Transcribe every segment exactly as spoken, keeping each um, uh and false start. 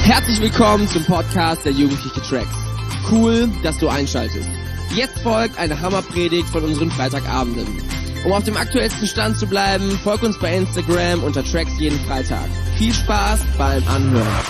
Herzlich willkommen zum Podcast der Jugendliche Tracks. Cool, dass du einschaltest. Jetzt folgt eine Hammerpredigt von unseren Freitagabenden. Um auf dem aktuellsten Stand zu bleiben, folg uns bei Instagram unter Tracks jeden Freitag. Viel Spaß beim Anhören.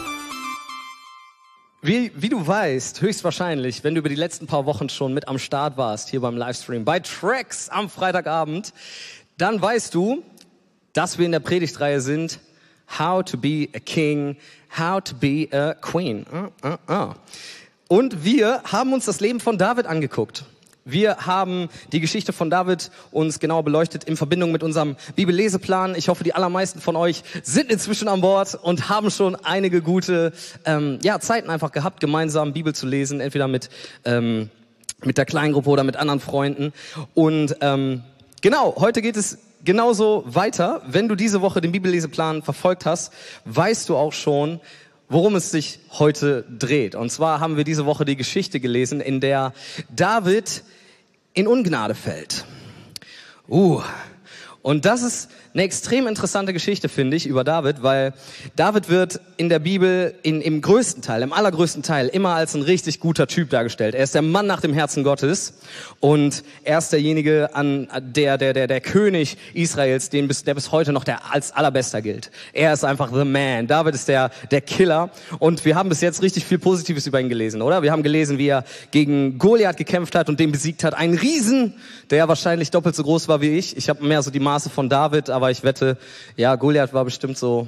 Wie, wie du weißt, höchstwahrscheinlich, wenn du über die letzten paar Wochen schon mit am Start warst, hier beim Livestream, bei Tracks am Freitagabend, dann weißt du, dass wir in der Predigtreihe sind, How to be a King, How to be a Queen. Uh, uh, uh. Und wir haben uns das Leben von David angeguckt. Wir haben die Geschichte von David uns genau beleuchtet in Verbindung mit unserem Bibelleseplan. Ich hoffe, die allermeisten von euch sind inzwischen an Bord und haben schon einige gute ähm, ja, Zeiten einfach gehabt, gemeinsam Bibel zu lesen, entweder mit ähm, mit der Kleingruppe oder mit anderen Freunden. Und ähm, genau, heute geht es genauso weiter. Wenn du diese Woche den Bibelleseplan verfolgt hast, weißt du auch schon, worum es sich heute dreht. Und zwar haben wir diese Woche die Geschichte gelesen, in der David in Ungnade fällt. Uh, und das ist eine extrem interessante Geschichte, finde ich, über David, weil David wird in der Bibel in, im größten Teil, im allergrößten Teil immer als ein richtig guter Typ dargestellt. Er ist der Mann nach dem Herzen Gottes und er ist derjenige, an der der der der König Israels, den bis, der bis heute noch der als allerbester gilt. Er ist einfach the man. David ist der der Killer und wir haben bis jetzt richtig viel Positives über ihn gelesen, oder? Wir haben gelesen, wie er gegen Goliath gekämpft hat und den besiegt hat. Ein Riesen, der wahrscheinlich doppelt so groß war wie ich. Ich habe mehr so die Maße von David, aber ich wette, ja, Goliath war bestimmt so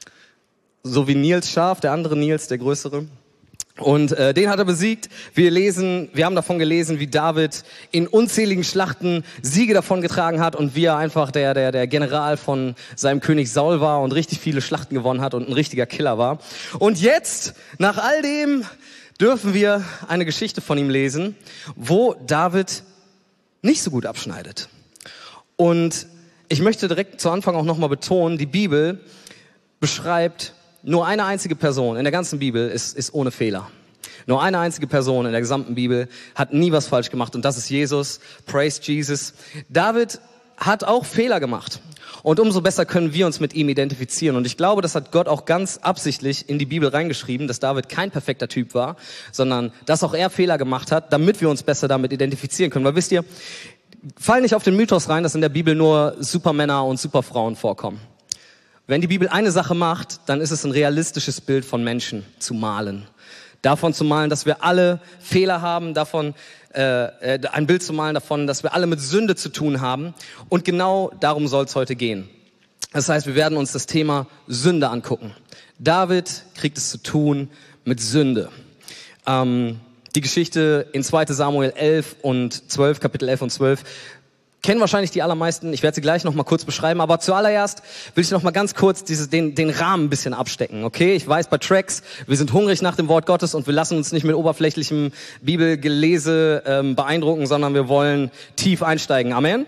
so wie Nils Schaf, der andere Nils, der größere. Und äh, den hat er besiegt. Wir lesen, wir haben davon gelesen, wie David in unzähligen Schlachten Siege davongetragen hat und wie er einfach der der der General von seinem König Saul war und richtig viele Schlachten gewonnen hat und ein richtiger Killer war. Und jetzt, nach all dem, dürfen wir eine Geschichte von ihm lesen, wo David nicht so gut abschneidet. Und ich möchte direkt zu Anfang auch nochmal betonen, die Bibel beschreibt nur eine einzige Person in der ganzen Bibel ist, ist ohne Fehler. Nur eine einzige Person in der gesamten Bibel hat nie was falsch gemacht und das ist Jesus. Praise Jesus. David hat auch Fehler gemacht und umso besser können wir uns mit ihm identifizieren. Und ich glaube, das hat Gott auch ganz absichtlich in die Bibel reingeschrieben, dass David kein perfekter Typ war, sondern dass auch er Fehler gemacht hat, damit wir uns besser damit identifizieren können. Weil wisst ihr, fall nicht auf den Mythos rein, dass in der Bibel nur Supermänner und Superfrauen vorkommen. Wenn die Bibel eine Sache macht, dann ist es ein realistisches Bild von Menschen zu malen. Davon zu malen, dass wir alle Fehler haben, davon äh, ein Bild zu malen davon, dass wir alle mit Sünde zu tun haben. Und genau darum soll es heute gehen. Das heißt, wir werden uns das Thema Sünde angucken. David kriegt es zu tun mit Sünde. Ähm, die Geschichte in zweiter Samuel elf und zwölf, Kapitel elf und zwölf, kennen wahrscheinlich die allermeisten. Ich werde sie gleich noch mal kurz beschreiben, aber zuallererst will ich noch mal ganz kurz dieses, den, den Rahmen ein bisschen abstecken, okay? Ich weiß, bei Tracks, wir sind hungrig nach dem Wort Gottes und wir lassen uns nicht mit oberflächlichem Bibelgelese ähm, beeindrucken, sondern wir wollen tief einsteigen. Amen?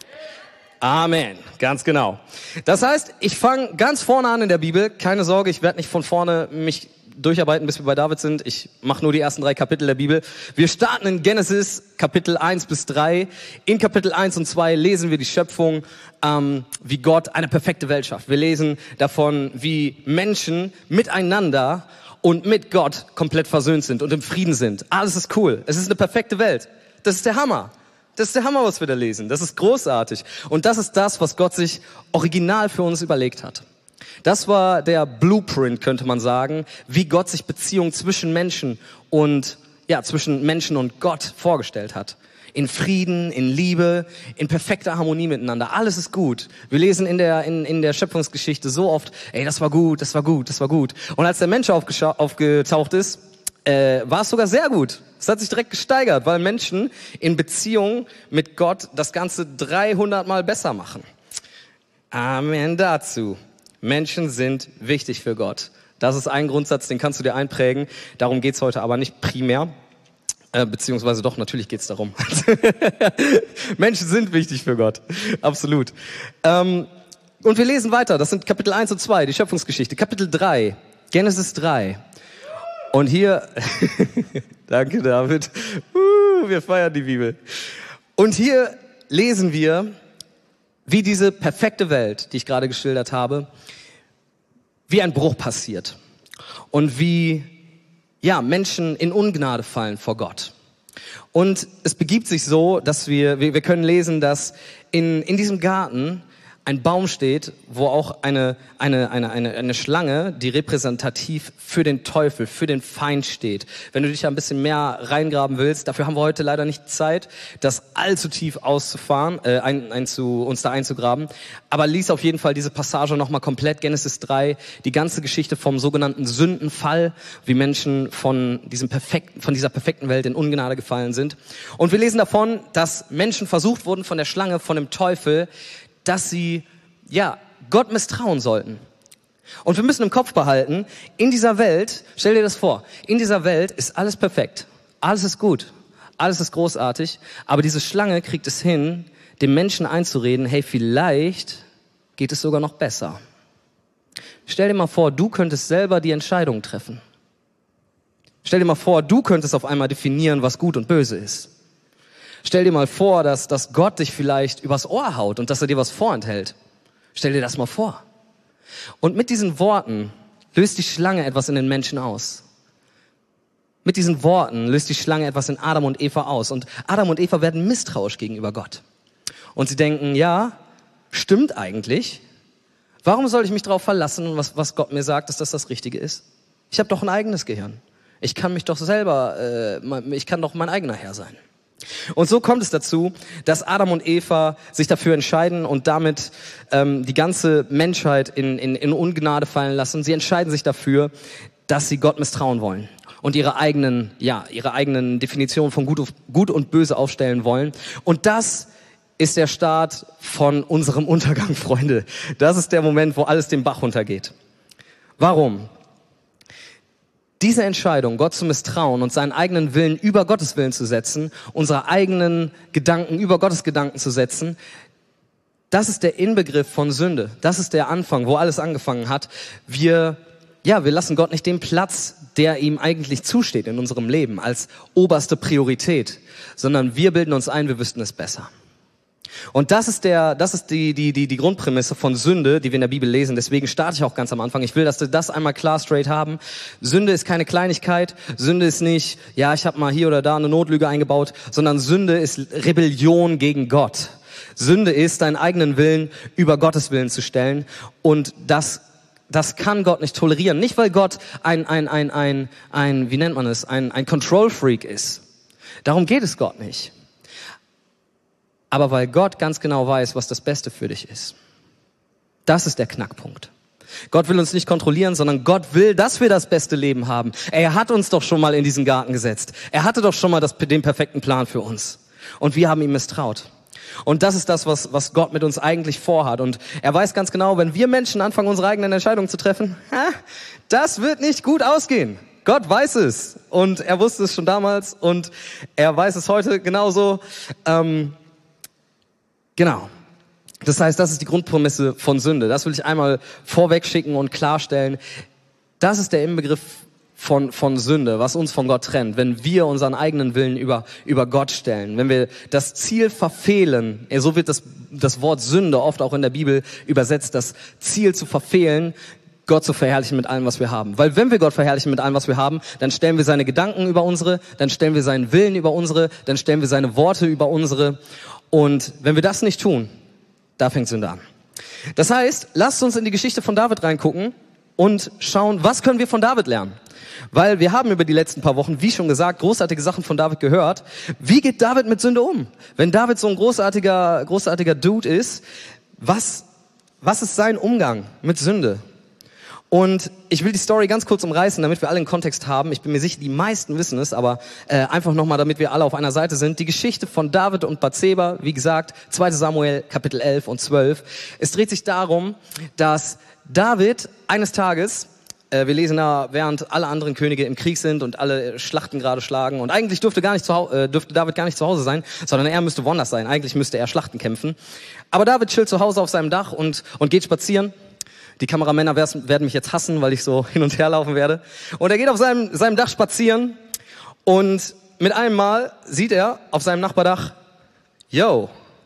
Amen, ganz genau. Das heißt, ich fange ganz vorne an in der Bibel. Keine Sorge, ich werde nicht von vorne mich durcharbeiten, bis wir bei David sind. Ich mache nur die ersten drei Kapitel der Bibel. Wir starten in Genesis, Kapitel eins bis drei. In Kapitel eins und zwei lesen wir die Schöpfung, ähm, wie Gott eine perfekte Welt schafft. Wir lesen davon, wie Menschen miteinander und mit Gott komplett versöhnt sind und im Frieden sind. Alles ist cool. Es ist eine perfekte Welt. Das ist der Hammer. Das ist der Hammer, was wir da lesen. Das ist großartig. Und das ist das, was Gott sich original für uns überlegt hat. Das war der Blueprint, könnte man sagen, wie Gott sich Beziehungen zwischen Menschen und, ja, zwischen Menschen und Gott vorgestellt hat. In Frieden, in Liebe, in perfekter Harmonie miteinander. Alles ist gut. Wir lesen in der, in, in der Schöpfungsgeschichte so oft, ey, das war gut, das war gut, das war gut. Und als der Mensch aufgetaucht ist, äh, war es sogar sehr gut. Es hat sich direkt gesteigert, weil Menschen in Beziehung mit Gott das Ganze dreihundert Mal besser machen. Amen dazu. Menschen sind wichtig für Gott. Das ist ein Grundsatz, den kannst du dir einprägen. Darum geht's heute aber nicht primär. Äh, beziehungsweise doch, natürlich geht's darum. Menschen sind wichtig für Gott. Absolut. Ähm, und wir lesen weiter. Das sind Kapitel eins und zwei, die Schöpfungsgeschichte. Kapitel drei, Genesis drei. Und hier, danke David, uh, wir feiern die Bibel. Und hier lesen wir, wie diese perfekte Welt, die ich gerade geschildert habe, wie ein Bruch passiert. und wie ja Menschen in Ungnade fallen vor Gott. Und es begibt sich so, dass wir wir, wir können lesen, dass in in diesem Garten ein Baum steht, wo auch eine, eine, eine, eine, eine Schlange, die repräsentativ für den Teufel, für den Feind steht. Wenn du dich da ein bisschen mehr reingraben willst, dafür haben wir heute leider nicht Zeit, das allzu tief auszufahren, äh, ein, ein zu, uns da einzugraben. Aber lies auf jeden Fall diese Passage nochmal komplett, Genesis drei, die ganze Geschichte vom sogenannten Sündenfall, wie Menschen von diesem perfekten, von dieser perfekten Welt in Ungnade gefallen sind. Und wir lesen davon, dass Menschen versucht wurden von der Schlange, von dem Teufel, dass sie, ja, Gott misstrauen sollten. Und wir müssen im Kopf behalten, in dieser Welt, stell dir das vor, in dieser Welt ist alles perfekt, alles ist gut, alles ist großartig, aber diese Schlange kriegt es hin, dem Menschen einzureden, hey, vielleicht geht es sogar noch besser. Stell dir mal vor, du könntest selber die Entscheidung treffen. Stell dir mal vor, du könntest auf einmal definieren, was gut und böse ist. Stell dir mal vor, dass, dass Gott dich vielleicht übers Ohr haut und dass er dir was vorenthält. Stell dir das mal vor. Und mit diesen Worten löst die Schlange etwas in den Menschen aus. Mit diesen Worten löst die Schlange etwas in Adam und Eva aus. Und Adam und Eva werden misstrauisch gegenüber Gott. Und sie denken, ja, stimmt eigentlich. Warum soll ich mich darauf verlassen, was, was Gott mir sagt, dass das das Richtige ist? Ich habe doch ein eigenes Gehirn. Ich kann mich doch selber, äh, ich kann doch mein eigener Herr sein. Und so kommt es dazu, dass Adam und Eva sich dafür entscheiden und damit ähm, die ganze Menschheit in, in, in Ungnade fallen lassen. Sie entscheiden sich dafür, dass sie Gott misstrauen wollen und ihre eigenen, ja, ihre eigenen Definitionen von Gut, Gut und Böse aufstellen wollen. Und das ist der Start von unserem Untergang, Freunde. Das ist der Moment, wo alles den Bach runtergeht. Warum? Diese Entscheidung, Gott zu misstrauen und seinen eigenen Willen über Gottes Willen zu setzen, unsere eigenen Gedanken über Gottes Gedanken zu setzen, das ist der Inbegriff von Sünde. Das ist der Anfang, wo alles angefangen hat. Wir, ja, wir lassen Gott nicht den Platz, der ihm eigentlich zusteht in unserem Leben, als oberste Priorität, sondern wir bilden uns ein, wir wüssten es besser. Und das ist der, das ist die, die, die, die Grundprämisse von Sünde, die wir in der Bibel lesen. Deswegen starte ich auch ganz am Anfang. Ich will, dass wir das einmal klar straight haben. Sünde ist keine Kleinigkeit. Sünde ist nicht, ja, ich habe mal hier oder da eine Notlüge eingebaut, sondern Sünde ist Rebellion gegen Gott. Sünde ist, deinen eigenen Willen über Gottes Willen zu stellen. Und das, das kann Gott nicht tolerieren. Nicht, weil Gott ein, ein, ein, ein, ein, wie nennt man es, ein, ein Control Freak ist. Darum geht es Gott nicht. Aber weil Gott ganz genau weiß, was das Beste für dich ist. Das ist der Knackpunkt. Gott will uns nicht kontrollieren, sondern Gott will, dass wir das beste Leben haben. Er hat uns doch schon mal in diesen Garten gesetzt. Er hatte doch schon mal das, den perfekten Plan für uns. Und wir haben ihm misstraut. Und das ist das, was, was Gott mit uns eigentlich vorhat. Und er weiß ganz genau, wenn wir Menschen anfangen, unsere eigenen Entscheidungen zu treffen, ha, das wird nicht gut ausgehen. Gott weiß es. Und er wusste es schon damals und er weiß es heute genauso. Ähm, Genau. Das heißt, das ist die Grundprämisse von Sünde. Das will ich einmal vorweg schicken und klarstellen. Das ist der Inbegriff von, von Sünde, was uns von Gott trennt. Wenn wir unseren eigenen Willen über, über Gott stellen, wenn wir das Ziel verfehlen, so wird das, das Wort Sünde oft auch in der Bibel übersetzt, das Ziel zu verfehlen, Gott zu verherrlichen mit allem, was wir haben. Weil wenn wir Gott verherrlichen mit allem, was wir haben, dann stellen wir seine Gedanken über unsere, dann stellen wir seinen Willen über unsere, dann stellen wir seine Worte über unsere. Und wenn wir das nicht tun, da fängt Sünde an. Das heißt, lasst uns in die Geschichte von David reingucken und schauen, was können wir von David lernen? Weil wir haben über die letzten paar Wochen, wie schon gesagt, großartige Sachen von David gehört. Wie geht David mit Sünde um? Wenn David so ein großartiger, großartiger Dude ist, was, was ist sein Umgang mit Sünde? Und ich will die Story ganz kurz umreißen, damit wir alle einen Kontext haben. Ich bin mir sicher, die meisten wissen es, aber äh, einfach nochmal, damit wir alle auf einer Seite sind. Die Geschichte von David und Bathseba, wie gesagt, zweiter Samuel, Kapitel elf und zwölf. Es dreht sich darum, dass David eines Tages, äh, wir lesen da, während alle anderen Könige im Krieg sind und alle Schlachten gerade schlagen, und eigentlich dürfte, gar nicht zu, äh, dürfte David gar nicht zu Hause sein, sondern er müsste woanders sein. Eigentlich müsste er Schlachten kämpfen. Aber David chillt zu Hause auf seinem Dach und, und geht spazieren. Die Kameramänner werden mich jetzt hassen, weil ich so hin und her laufen werde. Und er geht auf seinem, seinem Dach spazieren und mit einem Mal sieht er auf seinem Nachbardach, yo,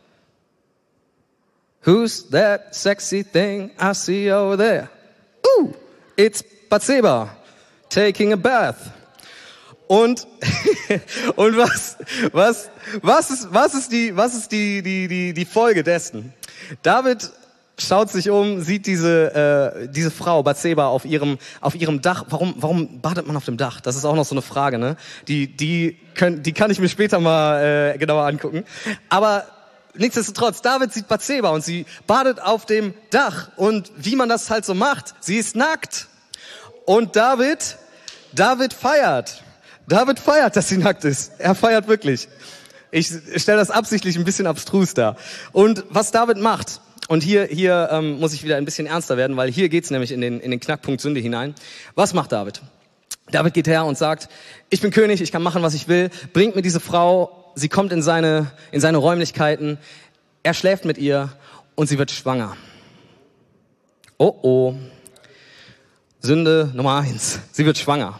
who's that sexy thing I see over there? Ooh, it's Bathseba. taking a bath. Und, und was, was, was ist, was ist die, was ist die, die, die, die Folge dessen? David schaut sich um, sieht diese, äh, diese Frau, Bathseba, auf ihrem, auf ihrem Dach. Warum, warum badet man auf dem Dach? Das ist auch noch so eine Frage, ne? Die, die können, die kann ich mir später mal, äh, genauer angucken. Aber nichtsdestotrotz, David sieht Bathseba und sie badet auf dem Dach. Und wie man das halt so macht, sie ist nackt. Und David, David feiert. David feiert, dass sie nackt ist. Er feiert wirklich. Ich stelle das absichtlich ein bisschen abstrus dar. Und was David macht, und hier hier ähm, muss ich wieder ein bisschen ernster werden, weil hier geht's nämlich in den in den Knackpunkt Sünde hinein. Was macht David? David geht her und sagt, ich bin König, ich kann machen, was ich will. Bringt mir diese Frau, sie kommt in seine in seine Räumlichkeiten. Er schläft mit ihr und sie wird schwanger. Oh oh. Sünde Nummer eins. Sie wird schwanger.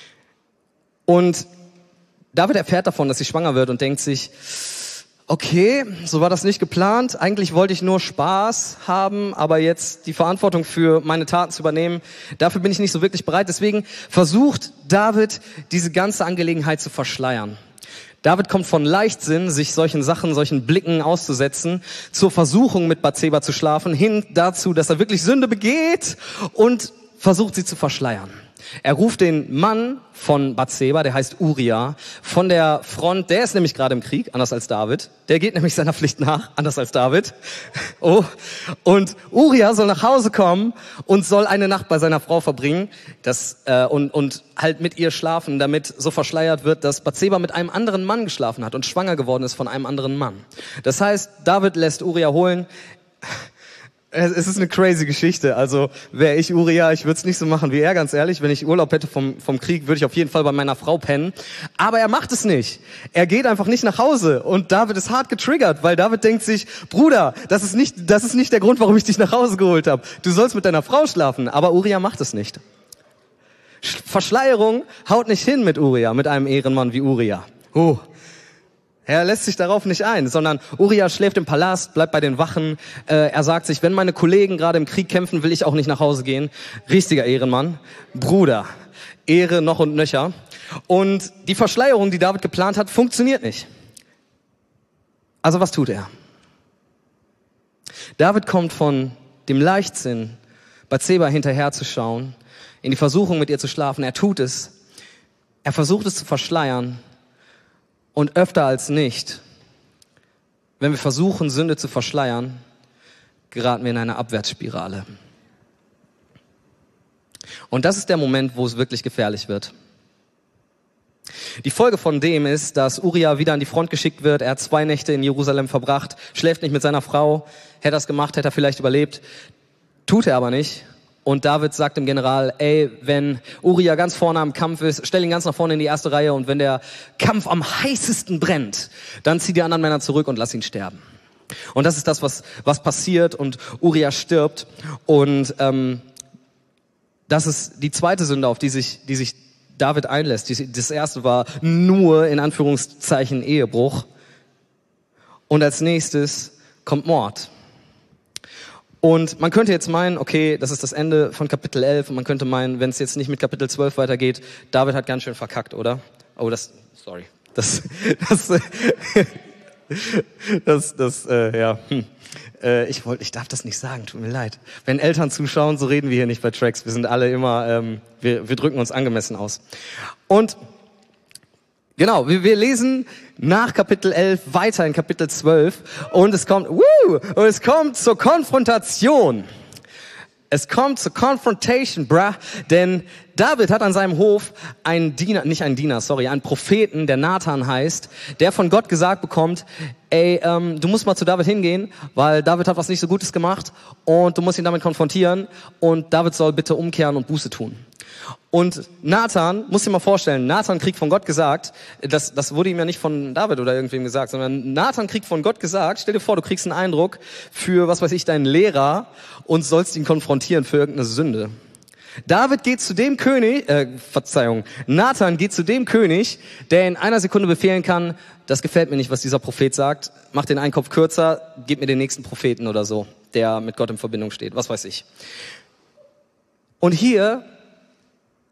Und David erfährt davon, dass sie schwanger wird und denkt sich, okay, so war das nicht geplant. Eigentlich wollte ich nur Spaß haben, aber jetzt die Verantwortung für meine Taten zu übernehmen, dafür bin ich nicht so wirklich bereit. Deswegen versucht David, diese ganze Angelegenheit zu verschleiern. David kommt von Leichtsinn, sich solchen Sachen, solchen Blicken auszusetzen, zur Versuchung mit Bathseba zu schlafen, hin dazu, dass er wirklich Sünde begeht und versucht, sie zu verschleiern. Er ruft den Mann von Bathseba, der heißt Uria, von der Front, der ist nämlich gerade im Krieg, anders als David. Der geht nämlich seiner Pflicht nach, anders als David. Oh. Und Uria soll nach Hause kommen und soll eine Nacht bei seiner Frau verbringen, das, äh, und, und halt mit ihr schlafen, damit so verschleiert wird, dass Bathseba mit einem anderen Mann geschlafen hat und schwanger geworden ist von einem anderen Mann. Das heißt, David lässt Uria holen. Es ist eine crazy Geschichte. Also wäre ich Uria, ich würde es nicht so machen wie er, ganz ehrlich. Wenn ich Urlaub hätte vom, vom Krieg, würde ich auf jeden Fall bei meiner Frau pennen. Aber er macht es nicht. Er geht einfach nicht nach Hause. Und David ist hart getriggert, weil David denkt sich, Bruder, das ist nicht, das ist nicht der Grund, warum ich dich nach Hause geholt habe. Du sollst mit deiner Frau schlafen. Aber Uria macht es nicht. Verschleierung haut nicht hin mit Uria, mit einem Ehrenmann wie Uria. Oh. Er lässt sich darauf nicht ein, sondern Uria schläft im Palast, bleibt bei den Wachen. Äh, er sagt sich, wenn meine Kollegen gerade im Krieg kämpfen, will ich auch nicht nach Hause gehen. Richtiger Ehrenmann. Bruder. Ehre noch und nöcher. Und die Verschleierung, die David geplant hat, funktioniert nicht. Also was tut er? David kommt von dem Leichtsinn, Bathseba hinterherzuschauen, in die Versuchung, mit ihr zu schlafen. Er tut es. Er versucht es zu verschleiern. Und öfter als nicht, wenn wir versuchen, Sünde zu verschleiern, geraten wir in eine Abwärtsspirale. Und das ist der Moment, wo es wirklich gefährlich wird. Die Folge von dem ist, dass Uria wieder an die Front geschickt wird. Er hat zwei Nächte in Jerusalem verbracht, schläft nicht mit seiner Frau. Hätte er das gemacht, hätte er vielleicht überlebt. Tut er aber nicht. Und David sagt dem General, ey, wenn Uria ganz vorne am Kampf ist, stell ihn ganz nach vorne in die erste Reihe und wenn der Kampf am heißesten brennt, dann zieh die anderen Männer zurück und lass ihn sterben. Und das ist das, was was passiert und Uria stirbt. Und ähm, das ist die zweite Sünde, auf die sich die sich David einlässt. Das erste war nur, in Anführungszeichen, Ehebruch. Und als nächstes kommt Mord. Und man könnte jetzt meinen, okay, das ist das Ende von Kapitel elf und man könnte meinen, wenn es jetzt nicht mit Kapitel zwölf weitergeht, David hat ganz schön verkackt, oder? Oh, das, sorry, das, das, das, das, äh, ja, hm. äh, ich wollte, ich darf das nicht sagen, tut mir leid. Wenn Eltern zuschauen, so reden wir hier nicht bei Tracks, wir sind alle immer, ähm, wir, wir drücken uns angemessen aus. Und genau, wir, wir lesen nach Kapitel elf weiter in Kapitel zwölf und es kommt, woo, und es kommt zur Konfrontation. Es kommt zur Confrontation, bruh, denn David hat an seinem Hof einen Diener, nicht einen Diener, sorry, einen Propheten, der Nathan heißt, der von Gott gesagt bekommt, ey, ähm, du musst mal zu David hingehen, weil David hat was nicht so Gutes gemacht und du musst ihn damit konfrontieren und David soll bitte umkehren und Buße tun. Und Nathan, musst dir mal vorstellen, Nathan kriegt von Gott gesagt, das, das wurde ihm ja nicht von David oder irgendwem gesagt, sondern Nathan kriegt von Gott gesagt, stell dir vor, du kriegst einen Eindruck für, was weiß ich, deinen Lehrer und sollst ihn konfrontieren für irgendeine Sünde. David geht zu dem König, äh, Verzeihung, Nathan geht zu dem König, der in einer Sekunde befehlen kann, das gefällt mir nicht, was dieser Prophet sagt, mach den einen Kopf kürzer, gib mir den nächsten Propheten oder so, der mit Gott in Verbindung steht, was weiß ich. Und hier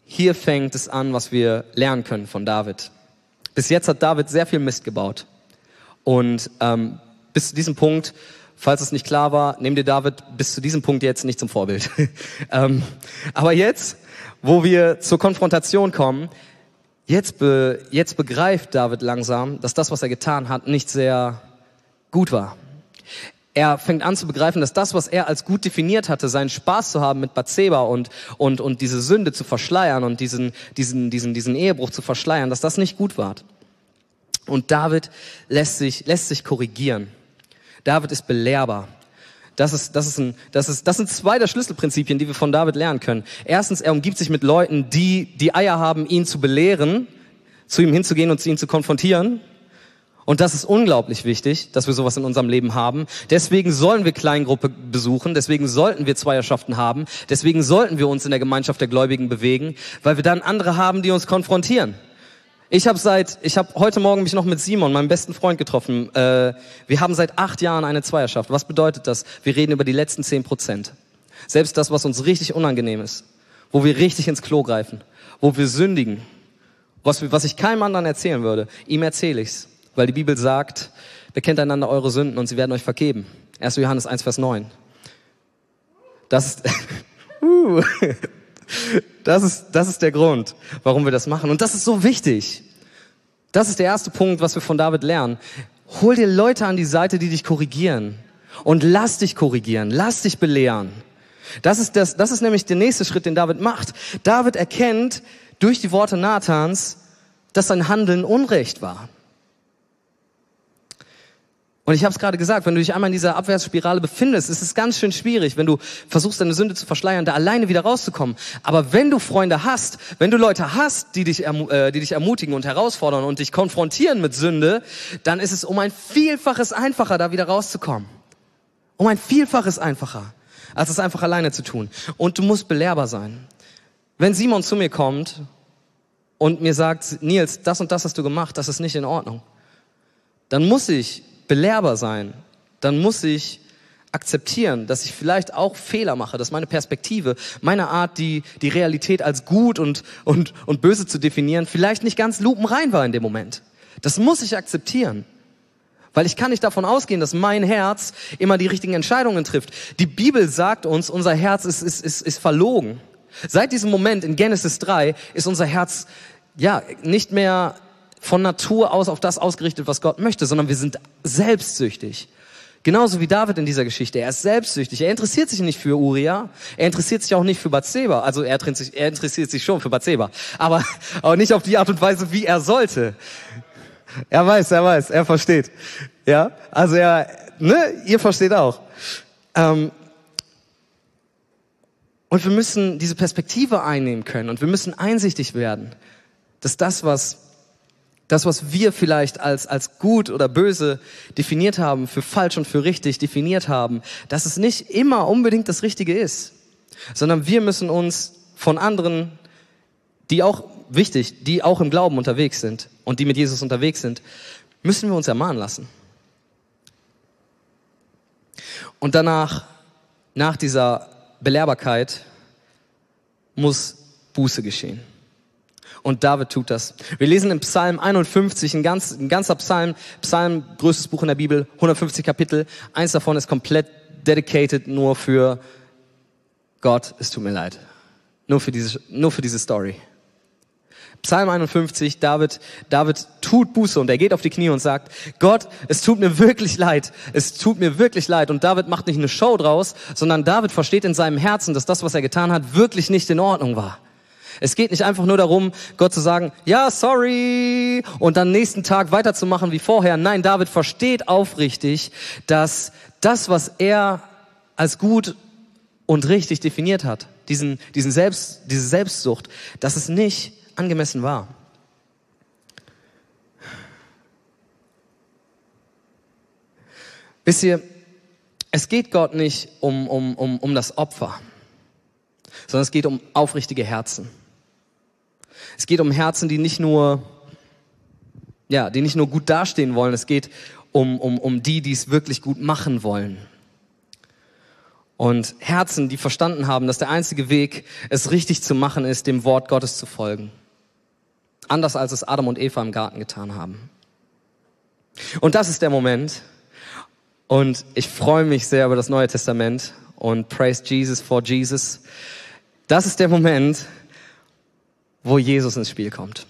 hier fängt es an, was wir lernen können von David. Bis jetzt hat David sehr viel Mist gebaut. Und ähm, bis zu diesem Punkt, falls es nicht klar war, nehm dir David bis zu diesem Punkt jetzt nicht zum Vorbild. ähm, aber jetzt, wo wir zur Konfrontation kommen, jetzt, be, jetzt begreift David langsam, dass das, was er getan hat, nicht sehr gut war. Er fängt an zu begreifen, dass das, was er als gut definiert hatte, seinen Spaß zu haben mit Bathseba und und und diese Sünde zu verschleiern und diesen diesen diesen diesen Ehebruch zu verschleiern, dass das nicht gut war. Und David lässt sich lässt sich korrigieren. David ist belehrbar. Das ist das ist ein das ist das sind zwei der Schlüsselprinzipien, die wir von David lernen können. Erstens, er umgibt sich mit Leuten, die die Eier haben, ihn zu belehren, zu ihm hinzugehen und ihn zu konfrontieren. Und das ist unglaublich wichtig, dass wir sowas in unserem Leben haben. Deswegen sollen wir Kleingruppe besuchen, deswegen sollten wir Zweierschaften haben, deswegen sollten wir uns in der Gemeinschaft der Gläubigen bewegen, weil wir dann andere haben, die uns konfrontieren. Ich habe seit, ich habe heute Morgen mich noch mit Simon, meinem besten Freund, getroffen. Äh, wir haben seit acht Jahren eine Zweierschaft. Was bedeutet das? Wir reden über die letzten zehn Prozent. Selbst das, was uns richtig unangenehm ist, wo wir richtig ins Klo greifen, wo wir sündigen, was, was ich keinem anderen erzählen würde, ihm erzähle ich's. Weil die Bibel sagt, bekennt einander eure Sünden und sie werden euch vergeben. erster Johannes eins, Vers neun. Das ist, uh, das ist, das ist der Grund, warum wir das machen. Und das ist so wichtig. Das ist der erste Punkt, was wir von David lernen. Hol dir Leute an die Seite, die dich korrigieren. Und lass dich korrigieren. Lass dich belehren. Das ist das, das ist nämlich der nächste Schritt, den David macht. David erkennt durch die Worte Nathans, dass sein Handeln Unrecht war. Und ich habe es gerade gesagt, wenn du dich einmal in dieser Abwärtsspirale befindest, ist es ganz schön schwierig, wenn du versuchst, deine Sünde zu verschleiern, da alleine wieder rauszukommen. Aber wenn du Freunde hast, wenn du Leute hast, die dich, äh, die dich ermutigen und herausfordern und dich konfrontieren mit Sünde, dann ist es um ein Vielfaches einfacher, da wieder rauszukommen. Um ein Vielfaches einfacher, als es einfach alleine zu tun. Und du musst belehrbar sein. Wenn Simon zu mir kommt und mir sagt, Nils, das und das hast du gemacht, das ist nicht in Ordnung, dann muss ich belehrbar sein, dann muss ich akzeptieren, dass ich vielleicht auch Fehler mache, dass meine Perspektive, meine Art, die die Realität als gut und und und böse zu definieren, vielleicht nicht ganz lupenrein war in dem Moment. Das muss ich akzeptieren, weil ich kann nicht davon ausgehen, dass mein Herz immer die richtigen Entscheidungen trifft. Die Bibel sagt uns, unser Herz ist ist ist, ist verlogen. Seit diesem Moment in Genesis drei ist unser Herz ja nicht mehr von Natur aus auf das ausgerichtet, was Gott möchte, sondern wir sind selbstsüchtig. Genauso wie David in dieser Geschichte. Er ist selbstsüchtig. Er interessiert sich nicht für Uria. Er interessiert sich auch nicht für Bathseba. Also er interessiert sich, er interessiert sich schon für Bathseba. Aber auch nicht auf die Art und Weise, wie er sollte. Er weiß, er weiß, er versteht. Ja, also er, ne, ihr versteht auch. Ähm, und wir müssen diese Perspektive einnehmen können und wir müssen einsichtig werden, dass das, was Das, was wir vielleicht als als gut oder böse definiert haben, für falsch und für richtig definiert haben, dass es nicht immer unbedingt das Richtige ist, sondern wir müssen uns von anderen, die auch wichtig, die auch im Glauben unterwegs sind und die mit Jesus unterwegs sind, müssen wir uns ermahnen lassen. Und danach, nach dieser Belehrbarkeit, muss Buße geschehen. Und David tut das. Wir lesen im Psalm einundfünfzig, ein, ganz, ein ganzer Psalm, Psalm, größtes Buch in der Bibel, hundertfünfzig Kapitel. Eins davon ist komplett dedicated nur für Gott, es tut mir leid. Nur für diese, nur für diese Story. Psalm einundfünfzig, David, David tut Buße und er geht auf die Knie und sagt, Gott, es tut mir wirklich leid, es tut mir wirklich leid. Und David macht nicht eine Show draus, sondern David versteht in seinem Herzen, dass das, was er getan hat, wirklich nicht in Ordnung war. Es geht nicht einfach nur darum, Gott zu sagen, ja, sorry, und dann nächsten Tag weiterzumachen wie vorher. Nein, David versteht aufrichtig, dass das, was er als gut und richtig definiert hat, diesen, diesen Selbst, diese Selbstsucht, dass es nicht angemessen war. Wisst ihr, es geht Gott nicht um, um, um, um das Opfer, sondern es geht um aufrichtige Herzen. Es geht um Herzen, die nicht nur, ja, die nicht nur gut dastehen wollen. Es geht um, um, um die, die es wirklich gut machen wollen. Und Herzen, die verstanden haben, dass der einzige Weg, es richtig zu machen, ist, dem Wort Gottes zu folgen. Anders als es Adam und Eva im Garten getan haben. Und das ist der Moment. Und ich freue mich sehr über das Neue Testament und praise Jesus for Jesus. Das ist der Moment, wo Jesus ins Spiel kommt.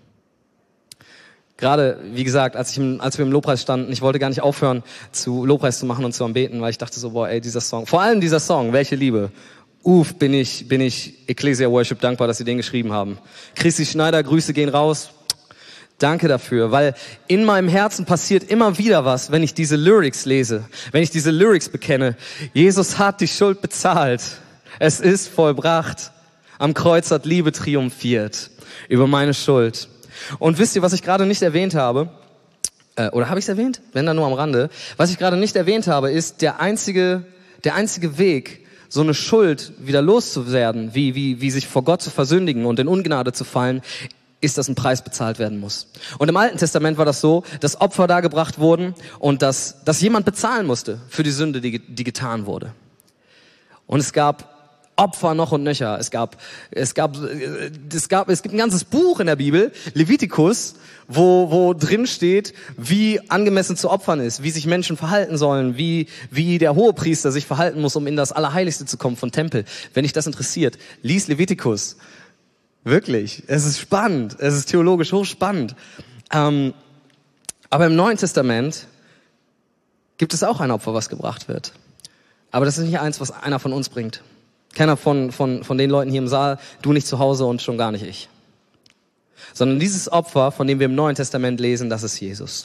Gerade, wie gesagt, als, ich im, als wir im Lobpreis standen, ich wollte gar nicht aufhören, zu Lobpreis zu machen und zu anbeten, weil ich dachte so, boah, ey, dieser Song, vor allem dieser Song, welche Liebe. Uff, bin ich, bin ich Ecclesia Worship dankbar, dass sie den geschrieben haben. Christi Schneider, Grüße gehen raus. Danke dafür, weil in meinem Herzen passiert immer wieder was, wenn ich diese Lyrics lese, wenn ich diese Lyrics bekenne. Jesus hat die Schuld bezahlt. Es ist vollbracht. Am Kreuz hat Liebe triumphiert über meine Schuld. Und wisst ihr, was ich gerade nicht erwähnt habe? Äh, oder habe ich es erwähnt? Wenn dann nur am Rande. Was ich gerade nicht erwähnt habe, ist der einzige, der einzige Weg, so eine Schuld wieder loszuwerden, wie, wie, wie sich vor Gott zu versündigen und in Ungnade zu fallen, ist, dass ein Preis bezahlt werden muss. Und im Alten Testament war das so, dass Opfer dargebracht wurden und dass, dass jemand bezahlen musste für die Sünde, die, die getan wurde. Und es gab Opfer noch und nöcher. Es gab, es gab, es gab, es gibt ein ganzes Buch in der Bibel, Levitikus, wo, wo drin steht, wie angemessen zu opfern ist, wie sich Menschen verhalten sollen, wie, wie der Hohepriester sich verhalten muss, um in das Allerheiligste zu kommen von Tempel. Wenn dich das interessiert, lies Levitikus. Wirklich. Es ist spannend. Es ist theologisch hochspannend. Ähm, aber im Neuen Testament gibt es auch ein Opfer, was gebracht wird. Aber das ist nicht eins, was einer von uns bringt. Keiner von, von, von den Leuten hier im Saal, du nicht zu Hause und schon gar nicht ich. Sondern dieses Opfer, von dem wir im Neuen Testament lesen, das ist Jesus.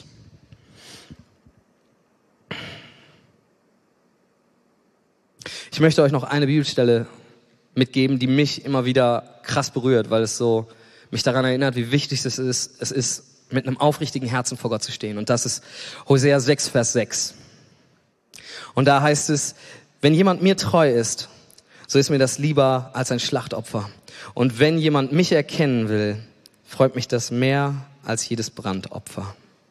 Ich möchte euch noch eine Bibelstelle mitgeben, die mich immer wieder krass berührt, weil es so mich daran erinnert, wie wichtig es ist, es ist, mit einem aufrichtigen Herzen vor Gott zu stehen. Und das ist Hosea sechs, Vers sechs. Und da heißt es, wenn jemand mir treu ist, so ist mir das lieber als ein Schlachtopfer. Und wenn jemand mich erkennen will, freut mich das mehr als jedes Brandopfer.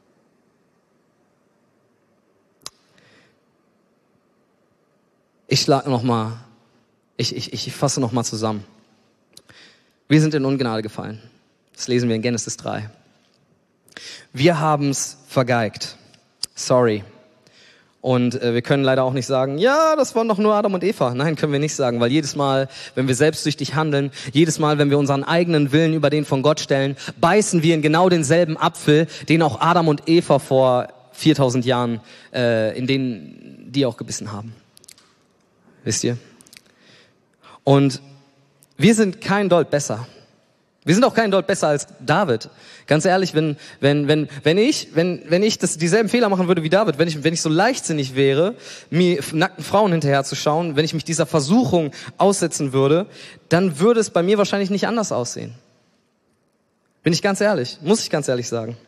Ich schlage noch mal, ich, ich, ich fasse noch mal zusammen. Wir sind in Ungnade gefallen. Das lesen wir in Genesis drei. Wir haben's vergeigt. Sorry. Und äh, wir können leider auch nicht sagen, ja, das waren doch nur Adam und Eva. Nein, können wir nicht sagen, weil jedes Mal, wenn wir selbstsüchtig handeln, jedes Mal, wenn wir unseren eigenen Willen über den von Gott stellen, beißen wir in genau denselben Apfel, den auch Adam und Eva vor viertausend Jahren, äh, in denen die auch gebissen haben. Wisst ihr? Und wir sind kein Deut besser. Wir sind auch kein Deut besser als David. Ganz ehrlich, wenn wenn wenn wenn ich wenn wenn ich das dieselben Fehler machen würde wie David, wenn ich wenn ich so leichtsinnig wäre, mir nackten Frauen hinterherzuschauen, wenn ich mich dieser Versuchung aussetzen würde, dann würde es bei mir wahrscheinlich nicht anders aussehen. Bin ich ganz ehrlich, muss ich ganz ehrlich sagen.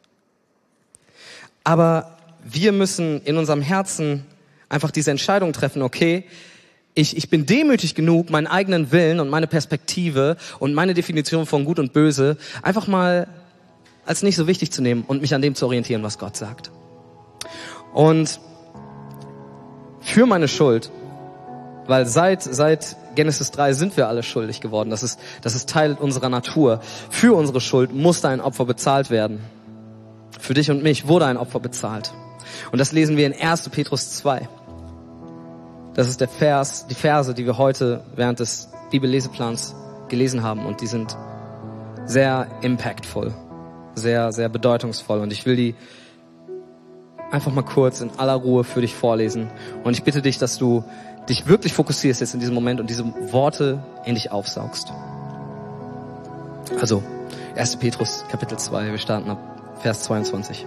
Aber wir müssen in unserem Herzen einfach diese Entscheidung treffen, okay, Ich, ich bin demütig genug, meinen eigenen Willen und meine Perspektive und meine Definition von Gut und Böse einfach mal als nicht so wichtig zu nehmen und mich an dem zu orientieren, was Gott sagt. Und für meine Schuld, weil seit, seit Genesis drei sind wir alle schuldig geworden, das ist, das ist Teil unserer Natur. Für unsere Schuld musste ein Opfer bezahlt werden. Für dich und mich wurde ein Opfer bezahlt. Und das lesen wir in erster Petrus zwei. Das ist der Vers, die Verse, die wir heute während des Bibelleseplans gelesen haben. Und die sind sehr impactful, sehr, sehr bedeutungsvoll. Und ich will die einfach mal kurz in aller Ruhe für dich vorlesen. Und ich bitte dich, dass du dich wirklich fokussierst jetzt in diesem Moment und diese Worte in dich aufsaugst. Also, erster Petrus, Kapitel zwei, wir starten ab Vers zweiundzwanzig.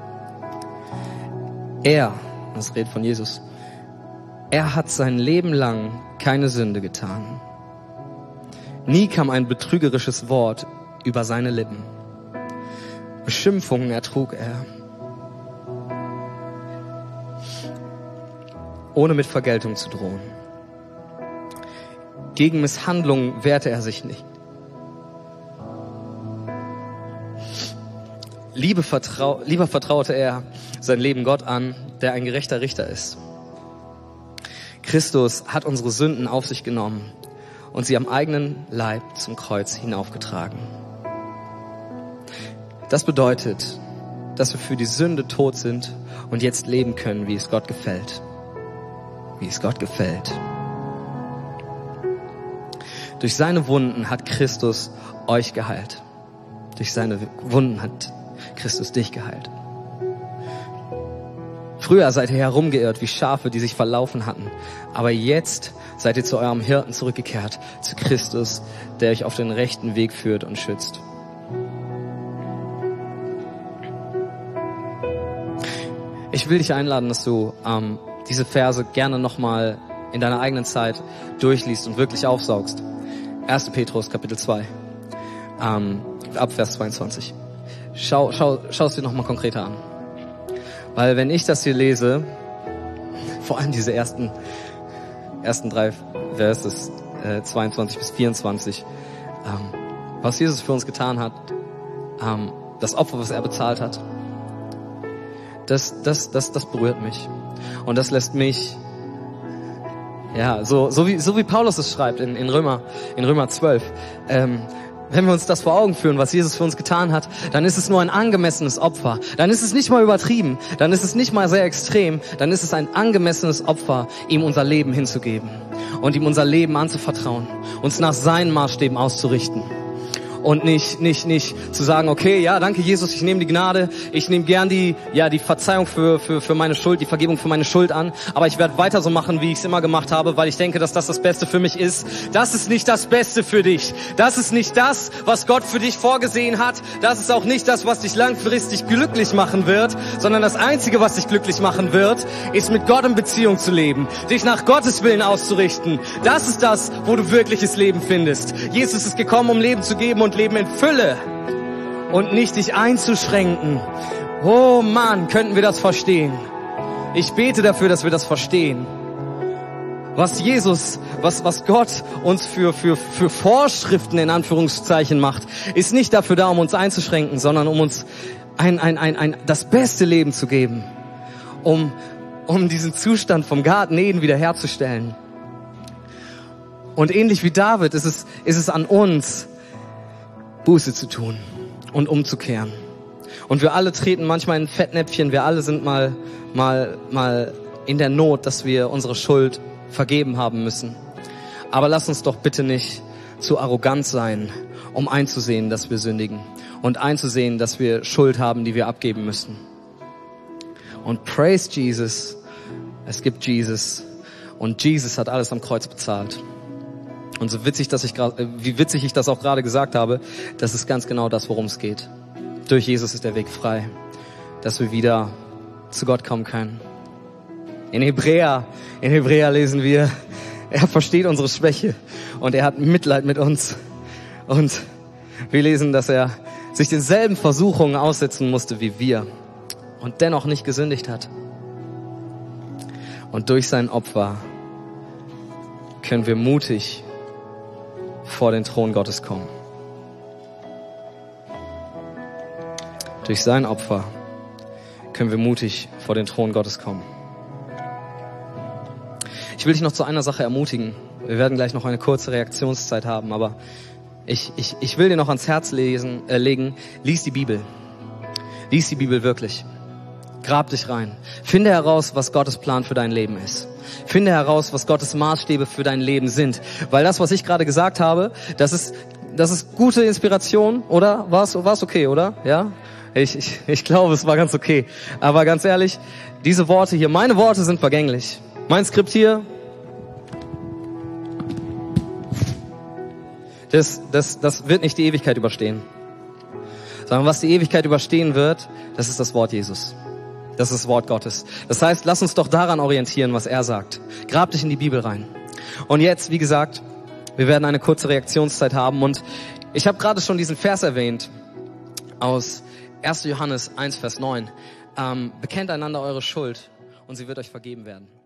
Er, das redet von Jesus, er hat sein Leben lang keine Sünde getan. Nie kam ein betrügerisches Wort über seine Lippen. Beschimpfungen ertrug er, ohne mit Vergeltung zu drohen. Gegen Misshandlungen wehrte er sich nicht. Liebe vertrau- lieber vertraute er sein Leben Gott an, der ein gerechter Richter ist. Christus hat unsere Sünden auf sich genommen und sie am eigenen Leib zum Kreuz hinaufgetragen. Das bedeutet, dass wir für die Sünde tot sind und jetzt leben können, wie es Gott gefällt. Wie es Gott gefällt. Durch seine Wunden hat Christus euch geheilt. Durch seine Wunden hat Christus dich geheilt. Früher seid ihr herumgeirrt wie Schafe, die sich verlaufen hatten. Aber jetzt seid ihr zu eurem Hirten zurückgekehrt, zu Christus, der euch auf den rechten Weg führt und schützt. Ich will dich einladen, dass du ähm, diese Verse gerne nochmal in deiner eigenen Zeit durchliest und wirklich aufsaugst. erster Petrus, Kapitel zwei, ähm, ab Vers zweiundzwanzig. Schau, schau, schau es dir nochmal konkreter an. Weil wenn ich das hier lese, vor allem diese ersten, ersten drei Verses, äh, zweiundzwanzig bis vierundzwanzig, ähm, was Jesus für uns getan hat, ähm, das Opfer, was er bezahlt hat, das, das, das, das berührt mich. Und das lässt mich, ja, so, so wie, so wie Paulus es schreibt in, in Römer, in Römer zwölf, ähm, wenn wir uns das vor Augen führen, was Jesus für uns getan hat, dann ist es nur ein angemessenes Opfer. Dann ist es nicht mal übertrieben. Dann ist es nicht mal sehr extrem. Dann ist es ein angemessenes Opfer, ihm unser Leben hinzugeben und ihm unser Leben anzuvertrauen, uns nach seinen Maßstäben auszurichten. Und nicht, nicht, nicht zu sagen, okay, ja, danke Jesus, ich nehme die Gnade, ich nehme gern die, ja, die Verzeihung für, für, für meine Schuld, die Vergebung für meine Schuld an, aber ich werde weiter so machen, wie ich es immer gemacht habe, weil ich denke, dass das das Beste für mich ist. Das ist nicht das Beste für dich. Das ist nicht das, was Gott für dich vorgesehen hat. Das ist auch nicht das, was dich langfristig glücklich machen wird, sondern das Einzige, was dich glücklich machen wird, ist mit Gott in Beziehung zu leben, dich nach Gottes Willen auszurichten. Das ist das, wo du wirkliches Leben findest. Jesus ist gekommen, um Leben zu geben und Leben in Fülle und nicht dich einzuschränken. Oh Mann, könnten wir das verstehen. Ich bete dafür, dass wir das verstehen. Was Jesus, was, was Gott uns für, für, für Vorschriften in Anführungszeichen macht, ist nicht dafür da, um uns einzuschränken, sondern um uns ein, ein, ein, ein, das beste Leben zu geben. Um, um diesen Zustand vom Garten Eden wiederherzustellen. Und ähnlich wie David ist es, ist es an uns, Buße zu tun und umzukehren. Und wir alle treten manchmal in ein Fettnäpfchen, wir alle sind mal, mal, mal in der Not, dass wir unsere Schuld vergeben haben müssen. Aber lass uns doch bitte nicht zu arrogant sein, um einzusehen, dass wir sündigen und einzusehen, dass wir Schuld haben, die wir abgeben müssen. Und praise Jesus, es gibt Jesus und Jesus hat alles am Kreuz bezahlt. Und so witzig, dass ich gerade, wie witzig ich das auch gerade gesagt habe, das ist ganz genau das, worum es geht. Durch Jesus ist der Weg frei, dass wir wieder zu Gott kommen können. In Hebräer, in Hebräer lesen wir, er versteht unsere Schwäche und er hat Mitleid mit uns. Und wir lesen, dass er sich denselben Versuchungen aussetzen musste wie wir und dennoch nicht gesündigt hat. Und durch sein Opfer können wir mutig vor den Thron Gottes kommen. Durch sein Opfer können wir mutig vor den Thron Gottes kommen. Ich will dich noch zu einer Sache ermutigen. Wir werden gleich noch eine kurze Reaktionszeit haben, aber ich, ich, ich will dir noch ans Herz lesen, äh, legen, lies die Bibel. Lies die Bibel wirklich. Grab dich rein. Finde heraus, was Gottes Plan für dein Leben ist. Finde heraus, was Gottes Maßstäbe für dein Leben sind. Weil das, was ich gerade gesagt habe, das ist, das ist gute Inspiration, oder? War es, war es okay, oder? Ja? Ich, ich, ich glaube, es war ganz okay. Aber ganz ehrlich, diese Worte hier, meine Worte sind vergänglich. Mein Skript hier, das, das, das wird nicht die Ewigkeit überstehen. Sondern was die Ewigkeit überstehen wird, das ist das Wort Jesus. Das ist das Wort Gottes. Das heißt, lass uns doch daran orientieren, was er sagt. Grab dich in die Bibel rein. Und jetzt, wie gesagt, wir werden eine kurze Reaktionszeit haben. Und ich habe gerade schon diesen Vers erwähnt aus erster Johannes eins, Vers neun. Ähm, bekennt einander eure Schuld und sie wird euch vergeben werden.